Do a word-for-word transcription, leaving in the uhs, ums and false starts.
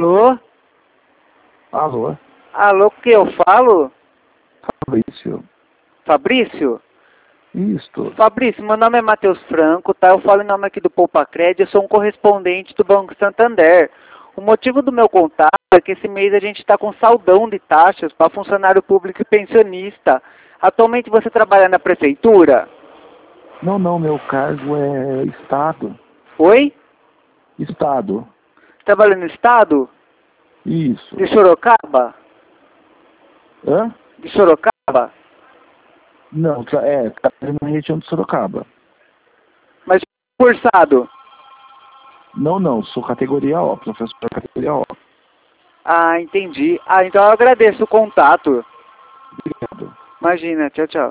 Alô? Alô? Alô, que eu falo? Fabrício. Fabrício? Isto. Fabrício, meu nome é Matheus Franco, tá? Eu falo em nome aqui do Poupacred, eu sou um correspondente do Banco Santander. O motivo do meu contato é que esse mês a gente está com saldão de taxas para funcionário público e pensionista. Atualmente você trabalha na prefeitura? Não, não, meu cargo é Estado. Oi? Estado. Trabalha no estado? Isso. De Sorocaba? Hã? De Sorocaba? Não, tra- é, trabalho na região de Sorocaba. Mas cursado? Não, não, sou categoria O, professor da categoria O. Ah, entendi. Ah, então eu agradeço o contato. Obrigado. Imagina, tchau, tchau.